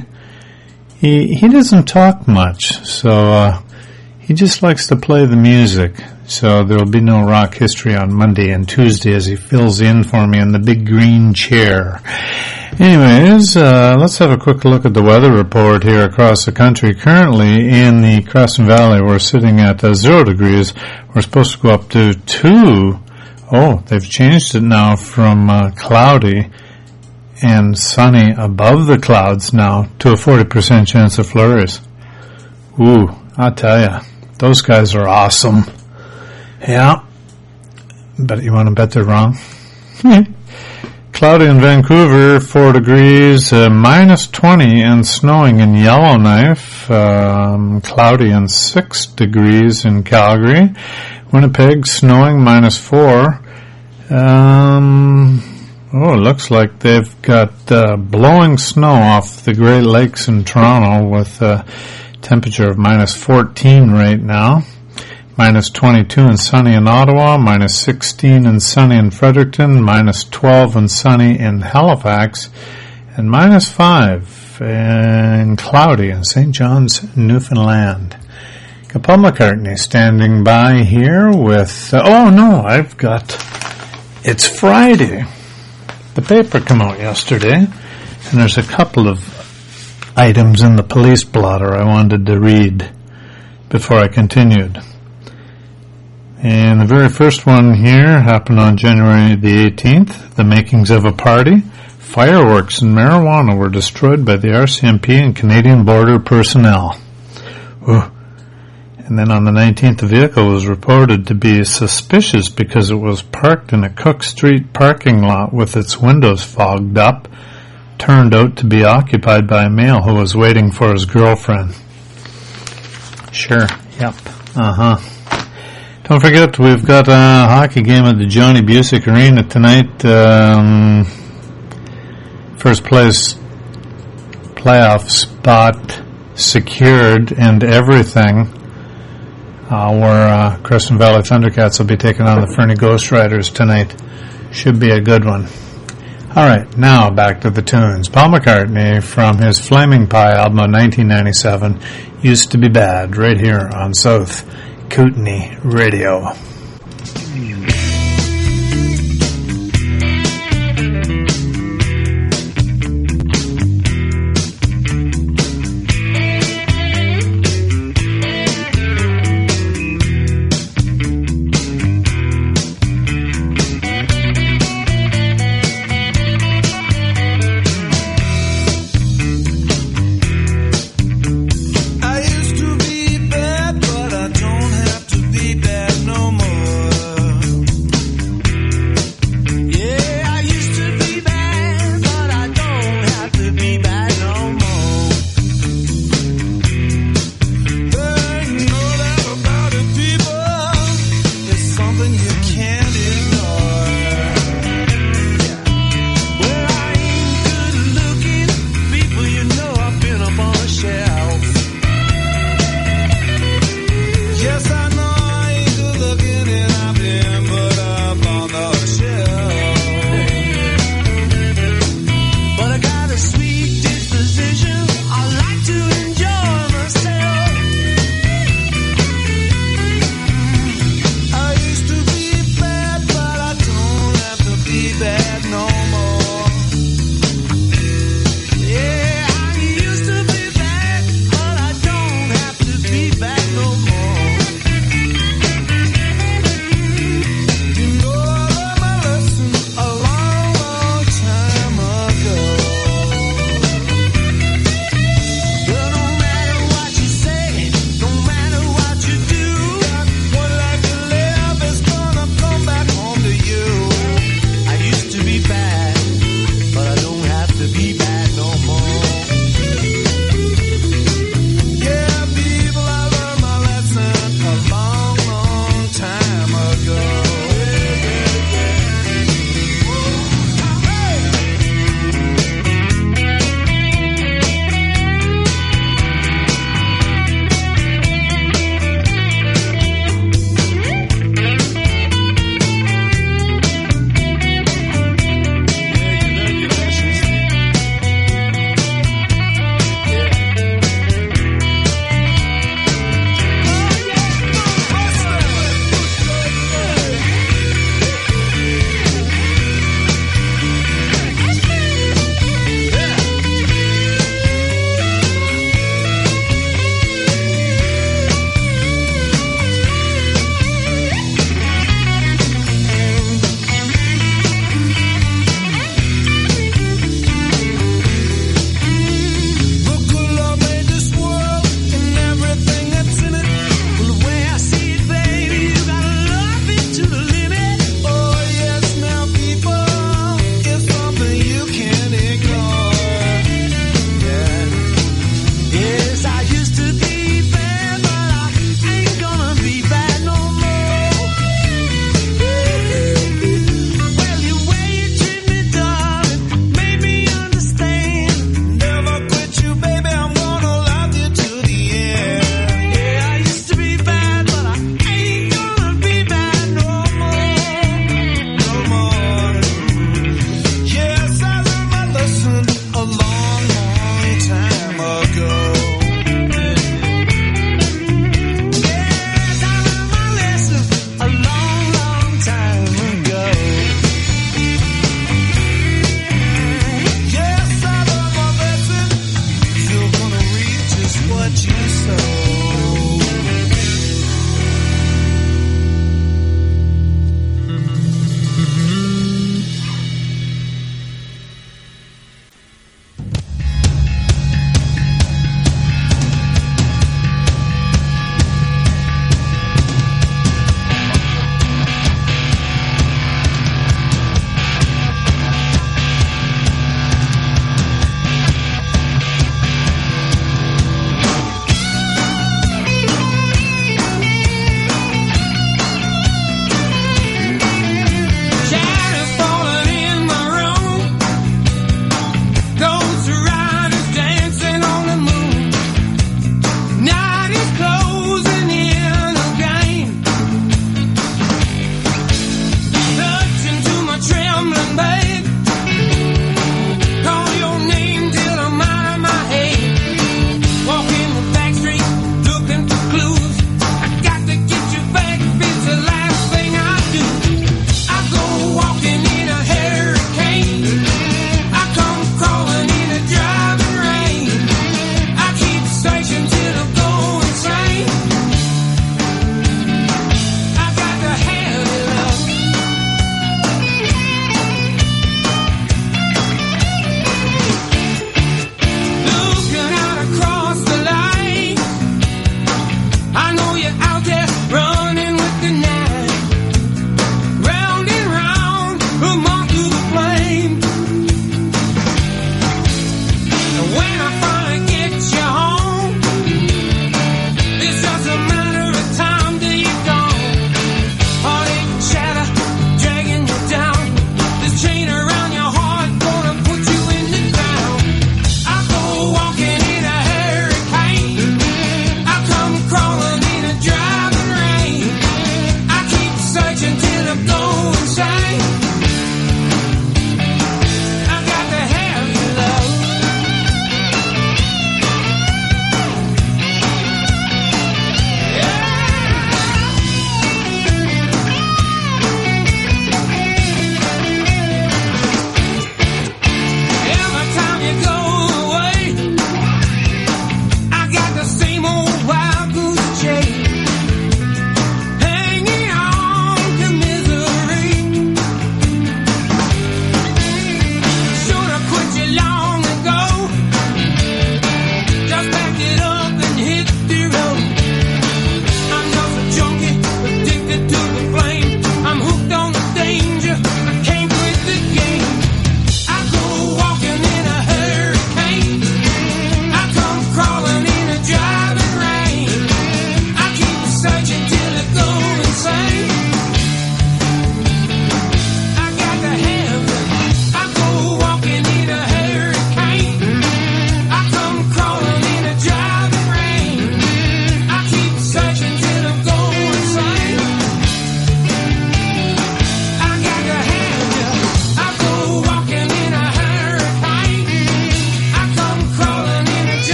he doesn't talk much, so he just likes to play the music. So there will be no rock history on Monday and Tuesday as he fills in for me in the big green chair. Anyways, let's have a quick look at the weather report here across the country. Currently in the Crescent Valley, we're sitting at 0 degrees. We're supposed to go up to 2. Oh, they've changed it now from cloudy and sunny above the clouds now to a 40% chance of flurries. Ooh, I'll tell ya, those guys are awesome. Yeah, but you want to bet they're wrong? Cloudy in Vancouver, 4 degrees, minus 20 and snowing in Yellowknife, cloudy and 6 degrees in Calgary. Winnipeg, snowing, minus 4. It looks like they've got blowing snow off the Great Lakes in Toronto with a temperature of minus 14 right now. Minus 22 and sunny in Ottawa, minus 16 and sunny in Fredericton, minus 12 and sunny in Halifax, and minus 5 and cloudy in St. John's, Newfoundland. Paul McCartney standing by here with, it's Friday. the paper came out yesterday, and there's a couple of items in the police blotter I wanted to read before I continued. And the very first one here happened on January the 18th, the makings of a party. Fireworks and marijuana were destroyed by the RCMP and Canadian border personnel. Ooh. And then on the 19th, the vehicle was reported to be suspicious because it was parked in a Cook Street parking lot with its windows fogged up. Turned out to be occupied by a male who was waiting for his girlfriend. Sure, yep, Don't forget, we've got a hockey game at the Johnny Busick Arena tonight. First place playoff spot secured and everything. Where Crescent Valley Thundercats will be taking on the Fernie Ghost Riders tonight. Should be a good one. Alright, now back to the tunes. Paul McCartney from his Flaming Pie album of 1997, Used to Be Bad, right here on South Kootenai Radio. I used to be bad, but I don't have to be bad no more.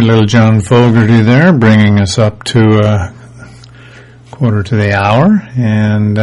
right, little John Fogerty there, bringing us up to quarter to the hour, and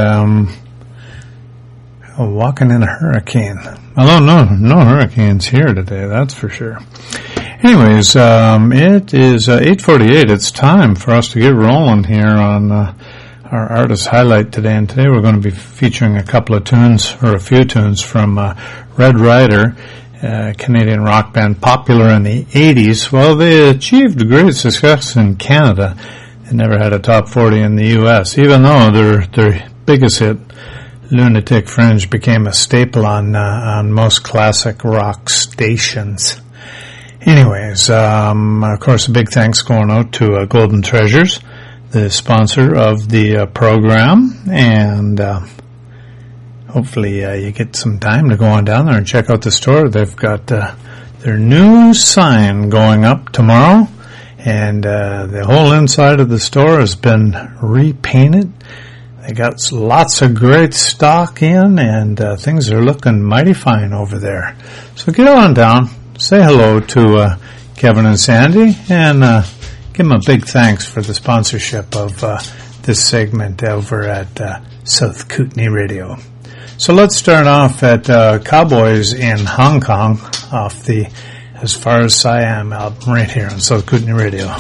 walking in a hurricane. Although no hurricanes here today, that's for sure. Anyways, it is 8:48. It's time for us to get rolling here on our artist highlight today. And today we're going to be featuring a few tunes from Red Rider, Canadian rock band popular in the 80s. Well, they achieved great success in Canada. They never had a top 40 in the U.S., even though their biggest hit, Lunatic Fringe, became a staple on most classic rock stations. Anyways, of course, a big thanks going out to Golden Treasures, the sponsor of the program, and hopefully you get some time to go on down there and check out the store. They've got their new sign going up tomorrow, and the whole inside of the store has been repainted. They got lots of great stock in, and things are looking mighty fine over there. So get on down, say hello to Kevin and Sandy, and give them a big thanks for the sponsorship of this segment over at South Kootenai Radio. So let's start off at Cowboys in Hong Kong off the As Far as Siam album right here on South Kootenai Radio.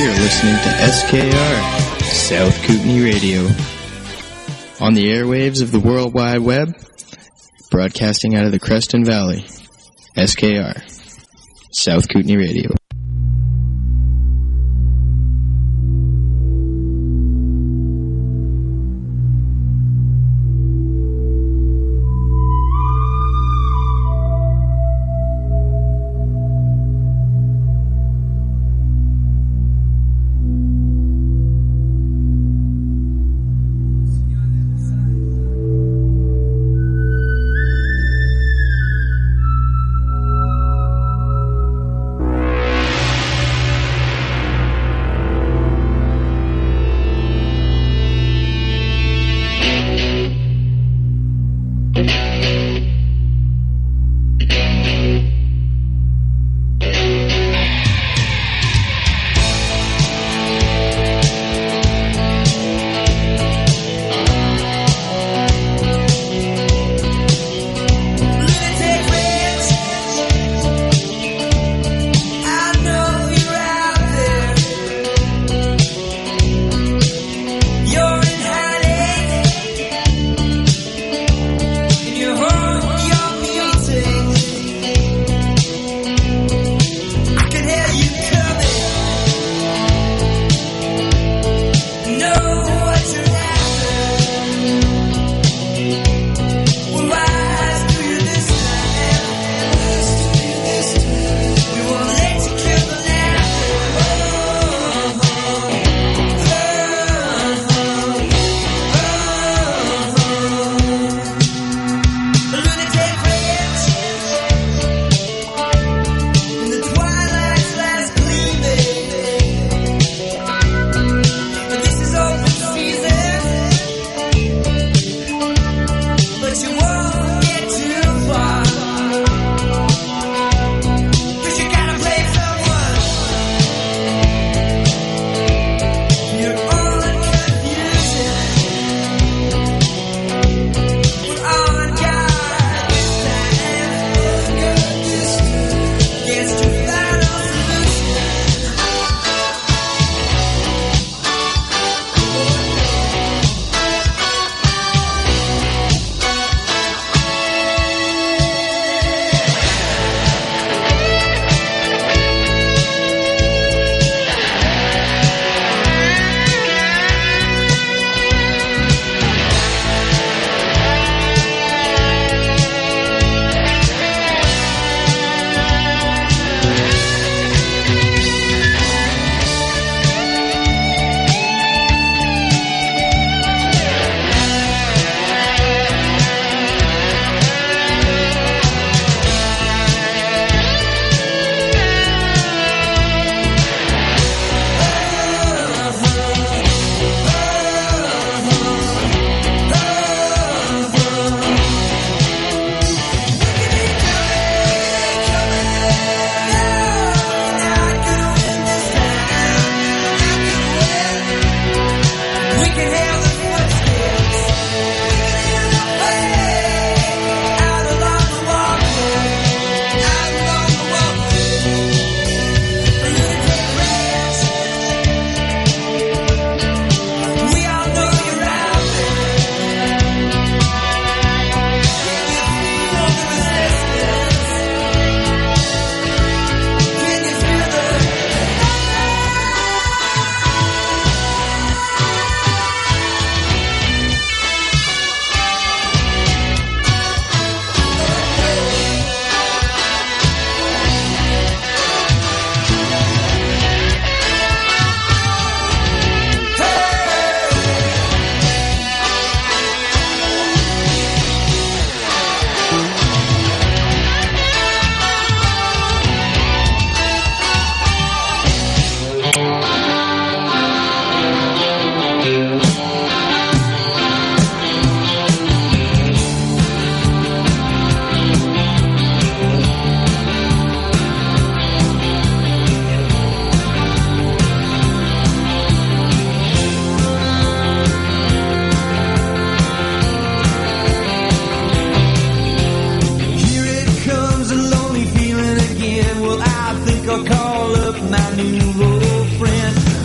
You're listening to SKR, South Kootenai Radio. On the airwaves of the World Wide Web, broadcasting out of the Creston Valley. SKR, South Kootenai Radio. I'll call up my new old friend.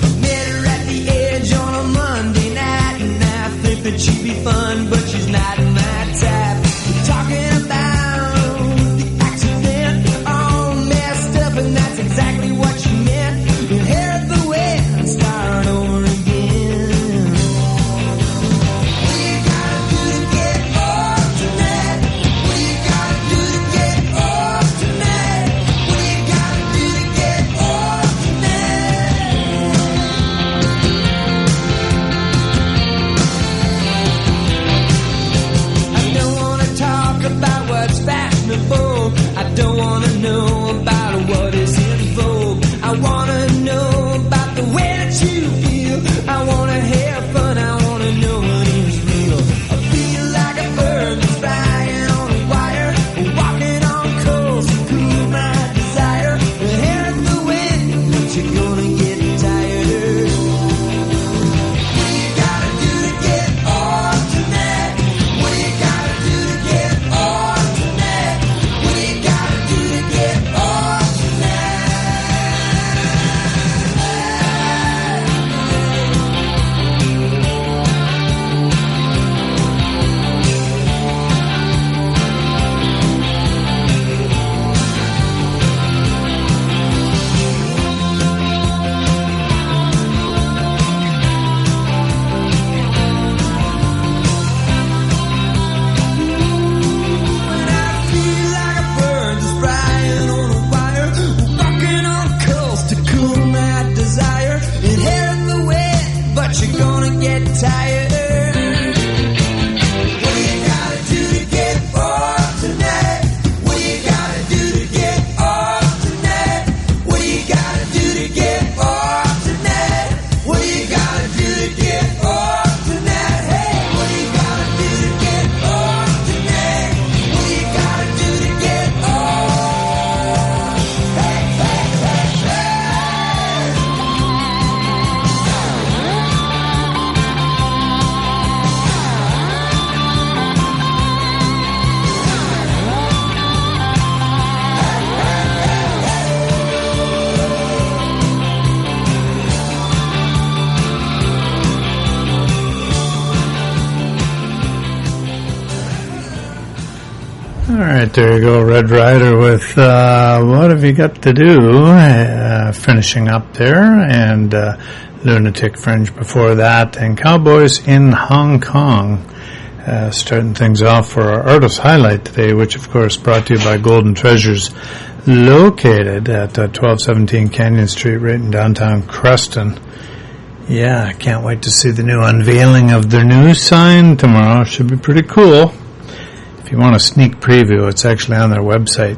right, there you go, Red Rider with What Have You Got to Do, finishing up there, and Lunatic Fringe before that, and Cowboys in Hong Kong, starting things off for our Artist Highlight today, which of course brought to you by Golden Treasures, located at 1217 Canyon Street, right in downtown Creston. Yeah, I can't wait to see the new unveiling of their new sign tomorrow. Should be pretty cool. If you want a sneak preview, it's actually on their website,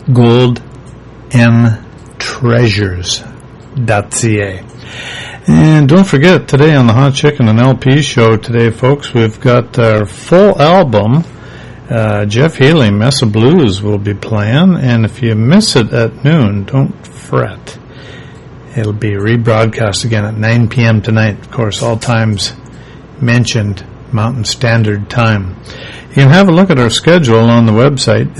goldntreasures.ca. And don't forget, today on the Hot Chicken and LP show today, folks, we've got our full album. Jeff Healey, Mess of Blues, will be playing. And if you miss it at noon, don't fret. It'll be rebroadcast again at 9 p.m. tonight. Of course, all times mentioned, Mountain Standard Time. You can have a look at our schedule on the website,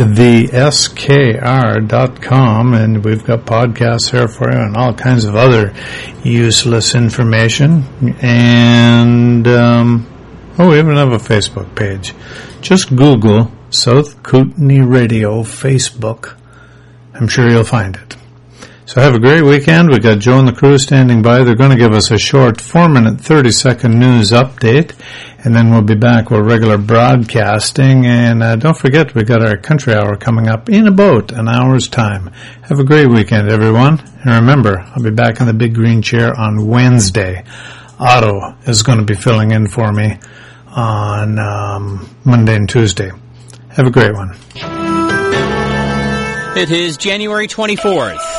theskr.com, and we've got podcasts there for you and all kinds of other useless information. And, we even have a Facebook page. Just Google South Kootenai Radio Facebook. I'm sure you'll find it. So have a great weekend. We got Joe and the crew standing by. They're going to give us a short 4-minute, 30-second news update, and then we'll be back with regular broadcasting. And don't forget, we got our country hour coming up in about an hour's time. Have a great weekend, everyone. And remember, I'll be back in the big green chair on Wednesday. Otto is going to be filling in for me on Monday and Tuesday. Have a great one. It is January 24th.